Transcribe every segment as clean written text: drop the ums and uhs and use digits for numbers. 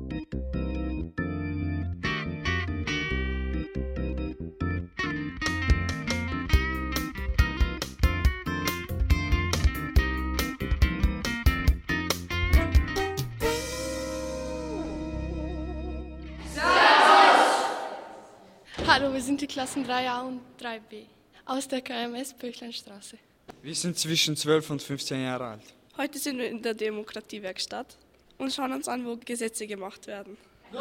Hallo, wir sind die Klassen 3a und 3b aus der KMS Böchleinstraße. Wir sind zwischen 12 und 15 Jahre alt. Heute sind wir in der Demokratiewerkstatt und schauen uns an, wo Gesetze gemacht werden.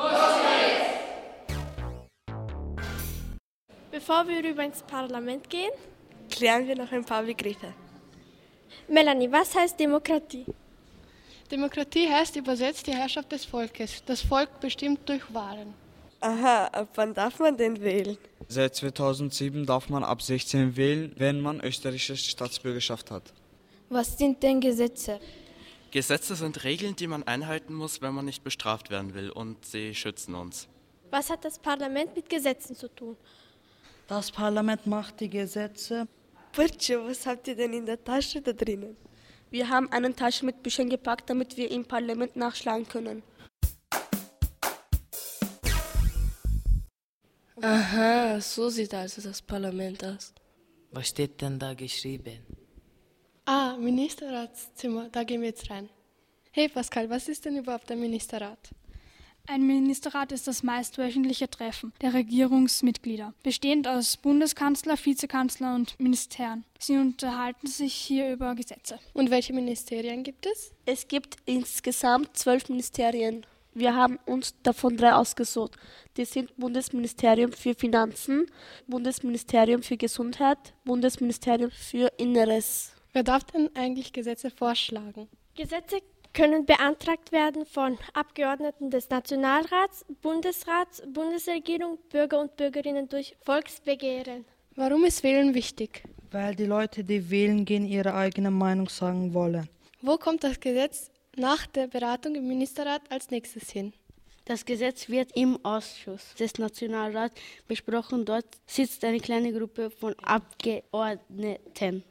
Bevor wir rüber ins Parlament gehen, Klären wir noch ein paar Begriffe. Melanie, was heißt Demokratie? Demokratie heißt übersetzt die Herrschaft des Volkes. Das Volk bestimmt durch Wahlen. Aha, ab wann darf man denn wählen? Seit 2007 darf man ab 16 wählen, wenn man österreichische Staatsbürgerschaft hat. Was sind denn Gesetze? Gesetze sind Regeln, die man einhalten muss, wenn man nicht bestraft werden will, und sie schützen uns. Was hat das Parlament mit Gesetzen zu tun? Das Parlament macht die Gesetze. Burcu, was habt ihr denn in der Tasche da drinnen? Wir haben eine Tasche mit Büchern gepackt, damit wir im Parlament nachschlagen können. Aha, so sieht also das Parlament aus. Was steht denn da geschrieben? Ah, Ministerratszimmer, da gehen wir jetzt rein. Hey Pascal, was ist denn überhaupt ein Ministerrat? Ein Ministerrat ist das meistwöchentliche Treffen der Regierungsmitglieder, bestehend aus Bundeskanzler, Vizekanzler und Ministern. Sie unterhalten sich hier über Gesetze. Und welche Ministerien gibt es? Es gibt insgesamt 12 Ministerien. Wir haben uns davon 3 ausgesucht. Die sind Bundesministerium für Finanzen, Bundesministerium für Gesundheit, Bundesministerium für Inneres. Wer darf denn eigentlich Gesetze vorschlagen? Gesetze können beantragt werden von Abgeordneten des Nationalrats, Bundesrats, Bundesregierung, Bürger und Bürgerinnen durch Volksbegehren. Warum ist Wählen wichtig? Weil die Leute, die wählen gehen, ihre eigene Meinung sagen wollen. Wo kommt das Gesetz nach der Beratung im Ministerrat als nächstes hin? Das Gesetz wird im Ausschuss des Nationalrats besprochen. Dort sitzt eine kleine Gruppe von Abgeordneten.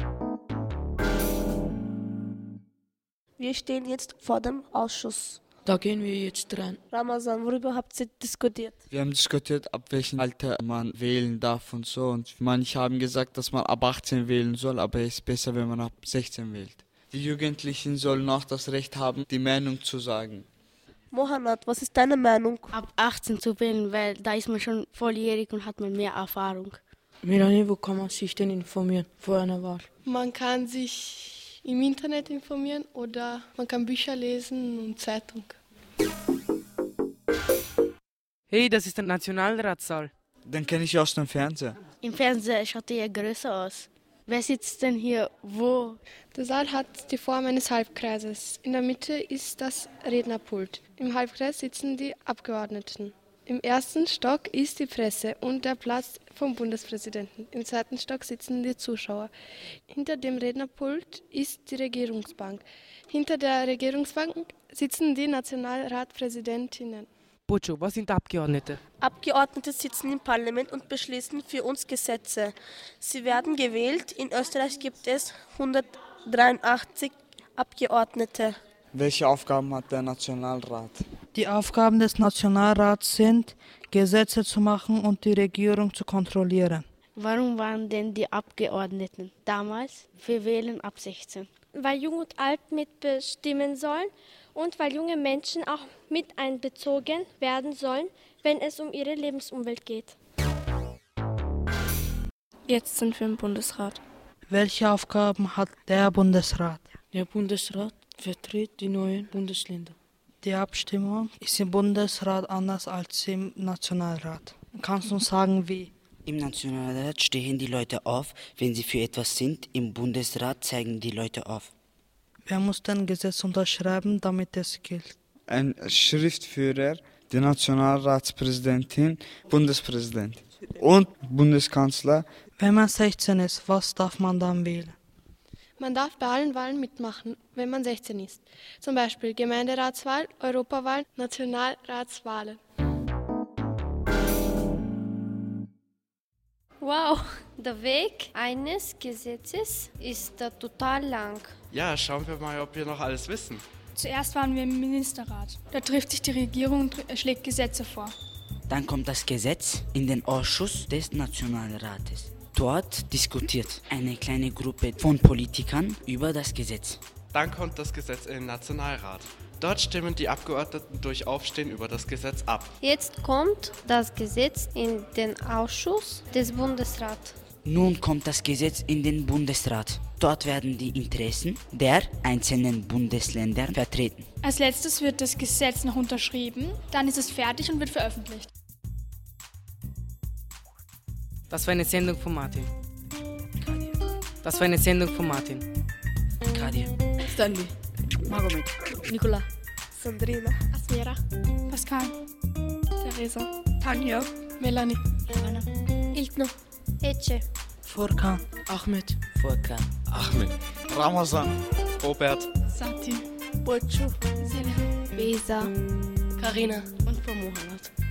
Wir stehen jetzt vor dem Ausschuss. Da gehen wir jetzt rein. Ramazan, worüber habt ihr diskutiert? Wir haben diskutiert, ab welchem Alter man wählen darf und so. Und manche haben gesagt, dass man ab 18 wählen soll, aber es ist besser, wenn man ab 16 wählt. Die Jugendlichen sollen auch das Recht haben, die Meinung zu sagen. Mohanad, was ist deine Meinung? Ab 18 zu wählen, weil da ist man schon volljährig und hat man mehr Erfahrung. Melanie, wo kann man sich denn informieren vor einer Wahl? Man kann sich im Internet informieren oder man kann Bücher lesen und Zeitung. Hey, das ist der Nationalratssaal. Den kenne ich aus dem Fernseher. Im Fernsehen schaut er ja größer aus. Wer sitzt denn hier wo? Der Saal hat die Form eines Halbkreises. In der Mitte ist das Rednerpult. Im Halbkreis sitzen die Abgeordneten. Im ersten Stock ist die Presse und der Platz vom Bundespräsidenten. Im zweiten Stock sitzen die Zuschauer. Hinter dem Rednerpult ist die Regierungsbank. Hinter der Regierungsbank sitzen die Nationalratspräsidentinnen. Burcu, was sind Abgeordnete? Abgeordnete sitzen im Parlament und beschließen für uns Gesetze. Sie werden gewählt. In Österreich gibt es 183 Abgeordnete. Welche Aufgaben hat der Nationalrat? Die Aufgaben des Nationalrats sind, Gesetze zu machen und die Regierung zu kontrollieren. Warum waren denn die Abgeordneten damals für Wählen ab 16? Weil Jung und Alt mitbestimmen sollen und weil junge Menschen auch mit einbezogen werden sollen, wenn es um ihre Lebensumwelt geht. Jetzt sind wir im Bundesrat. Welche Aufgaben hat der Bundesrat? Der Bundesrat vertritt die neuen Bundesländer. Die Abstimmung ist im Bundesrat anders als im Nationalrat. Kannst du uns sagen, wie? Im Nationalrat stehen die Leute auf, wenn sie für etwas sind. Im Bundesrat zeigen die Leute auf. Wer muss denn Gesetz unterschreiben, damit es gilt? Ein Schriftführer, die Nationalratspräsidentin, Bundespräsident und Bundeskanzler. Wenn man 16 ist, was darf man dann wählen? Man darf bei allen Wahlen mitmachen, wenn man 16 ist. Zum Beispiel Gemeinderatswahl, Europawahl, Nationalratswahlen. Wow, der Weg eines Gesetzes ist da total lang. Ja, schauen wir mal, ob wir noch alles wissen. Zuerst waren wir im Ministerrat. Da trifft sich die Regierung und schlägt Gesetze vor. Dann kommt das Gesetz in den Ausschuss des Nationalrates. Dort diskutiert eine kleine Gruppe von Politikern über das Gesetz. Dann kommt das Gesetz in den Nationalrat. Dort stimmen die Abgeordneten durch Aufstehen über das Gesetz ab. Jetzt kommt das Gesetz in den Ausschuss des Bundesrats. Nun kommt das Gesetz in den Bundesrat. Dort werden die Interessen der einzelnen Bundesländer vertreten. Als letztes wird das Gesetz noch unterschrieben, dann ist es fertig und wird veröffentlicht. Das war eine Sendung von Martin. Das war eine Sendung von Martin. Kadir. Stanley. Magomed. Nicola. Sandrina. Asmira. Pascal. Teresa. Tanja. Melanie. Johanna. Ilkno. Ece. Furkan. Ahmed. Furkan. Ahmed. Ramazan. Robert. Sati. Bochu. Selja. Besa. Karina. Und von Mohammed.